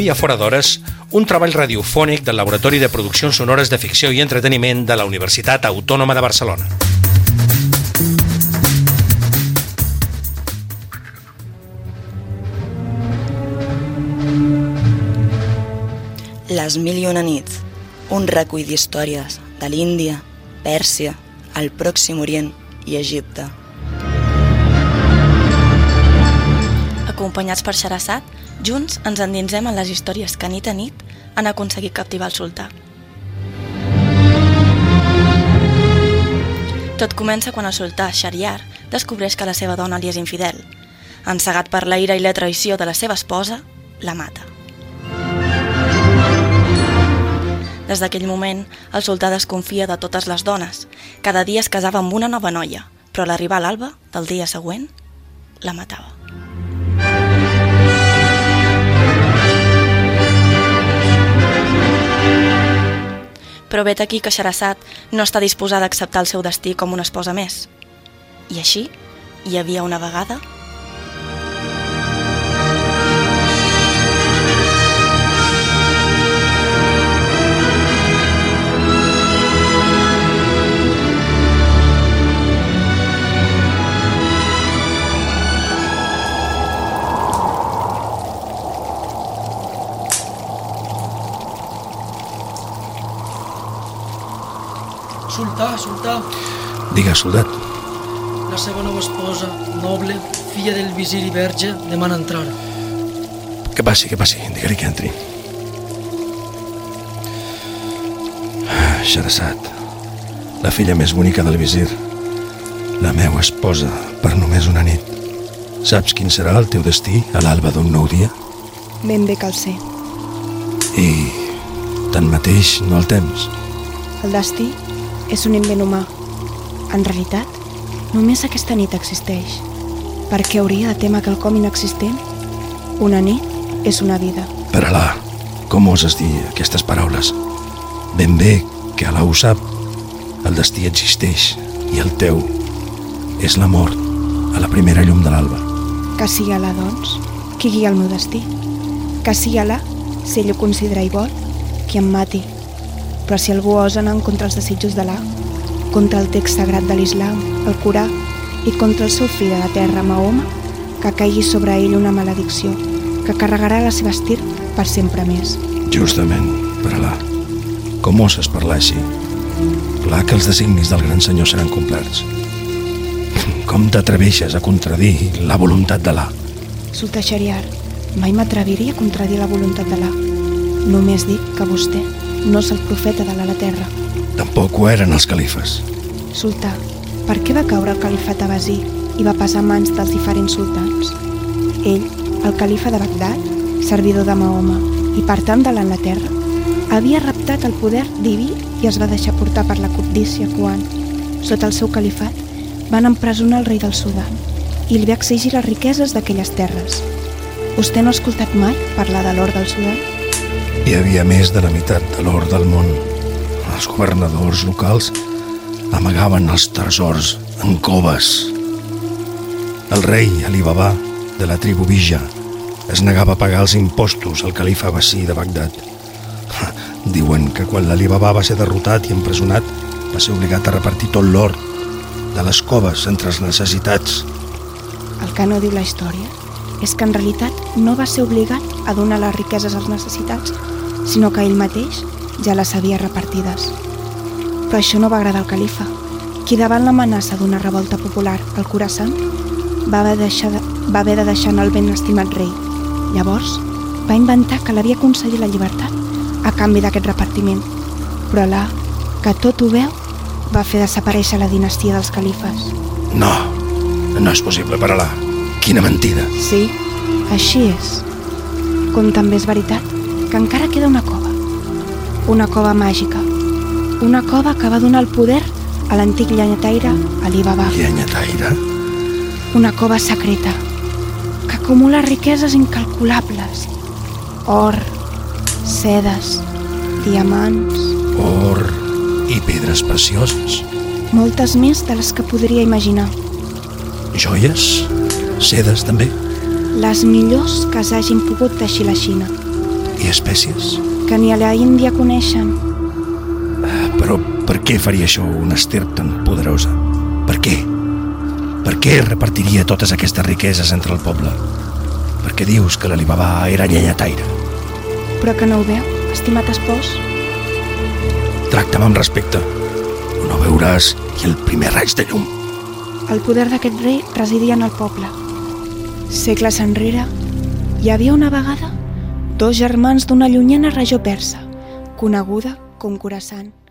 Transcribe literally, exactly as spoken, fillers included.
Avui a Fora d'Hores, un treball radiofònic del Laboratori de Produccions Sonores de Ficció i Entreteniment de la Universitat Autònoma de Barcelona. Les mil i una nits, un recull d'històries de l'Índia, Pèrsia, el Pròxim Orient i Egipte. Acompanyats per Xerasat, junts ens endinsem en les històries que nit a nit han aconseguit captivar el sultà. Tot comença quan el sultà Shahriar descobreix que la seva dona li és infidel. Encegat per la ira i la traïció de la seva esposa, la mata. Des d'aquell moment, el sultà desconfia de totes les dones. Cada dia es casava amb una nova noia, però a l'arribar a l'alba del dia següent, la matava. Però vet aquí que Xerasat no està disposada a acceptar el seu destí com una esposa més. I així, hi havia una vegada... Sultà, sultà. Digues, soldat. La seva nova esposa, noble, filla del visir i verge, demana entrar. Que passi, que passi. Digue-li que entri. Xerasat, la filla més bonica del visir, la meva esposa per només una nit. Saps quin serà el teu destí a l'alba d'un nou dia? Ben bé cal ser. I tanmateix no el temps. El destí és un invent humà. En realitat, només aquesta nit existeix. Per què hauria de témer quelcom inexistent? Una nit és una vida. Per Alà, com oses dir aquestes paraules? Ben bé que Alà ho sap. El destí existeix i el teu és la mort a la primera llum de l'alba. Que sigui Alà, doncs, qui guia el meu destí. Que sigui Alà, si ell ho considera i vol, qui em mati. Però si algú osa anar en contra els desitjos d'Alà, contra el text sagrat de l'Islam, el Corà, i contra el seu fill de la terra, Mahoma, que caigui sobre ell una maledicció, que carregarà la seva estirp per sempre més. Justament, per Alà. Com oses parlar així? Clar que els designis del gran senyor seran complerts. Com t'atreveixes a contradir la voluntat d'Alà? Sultà Shahriar, mai m'atreviria a contradir la voluntat d'Alà. Només dic que vostè no és el profeta de la terra. Tampoc ho eren els califes. Sultà, per què va caure el califat abasí i va passar a mans dels diferents sultans? Ell, el califa de Bagdad, servidor de Mahoma i per tant de l'Anglaterra, havia raptat el poder diví i es va deixar portar per la cobdícia quan, sota el seu califat, van empresonar el rei del Sudan i li va exigir les riqueses d'aquelles terres. Vostè no ha escoltat mai parlar de l'or del Sudan? Hi havia més de la meitat de l'or del món. Els governadors locals amagaven els tresors en coves. El rei Ali Baba, de la tribu Bija, es negava a pagar els impostos al califa Abbasí de Bagdad. Diuen que quan l'Ali Baba va ser derrotat i empresonat, va ser obligat a repartir tot l'or de les coves entre els necessitats. El que no diu la història és que en realitat no va ser obligat a donar les riqueses als necessitats, sinó que ell mateix ja les havia repartides. Però això no va agradar al califa, qui davant l'amenaça d'una revolta popular al Khorasan va haver, deixar de, va haver de deixar anar el ben estimat rei. Llavors va inventar que l'havia concedit la llibertat a canvi d'aquest repartiment. Però Alà, que tot ho veu, va fer desaparèixer la dinastia dels califes. No, no és possible per Alà. Quina mentida. Sí, així és. Com també és veritat que encara queda una cova. Una cova màgica. Una cova que va donar el poder a l'antic llenyataire Ali Baba. Llenyataire? Una cova secreta que acumula riqueses incalculables. Or, sedes, diamants... Or i pedres precioses. Moltes més de les que podria imaginar. Joies? Sedes, també? Les millors que s'hagin pogut teixir la Xina. I espècies. Que ni a la Índia coneixen. Però per què faria això una estirp tan poderosa? Per què? Per què repartiria totes aquestes riqueses entre el poble? Per què dius que l'Alibaba era llenyataire? Però que no ho veu, estimat espòs? Tracta'm amb respecte. No veuràs ni el primer raig de llum. El poder d'aquest rei residia en el poble. Segles enrere, hi havia una vegada dos germans d'una llunyana regió persa, coneguda com Khorasan.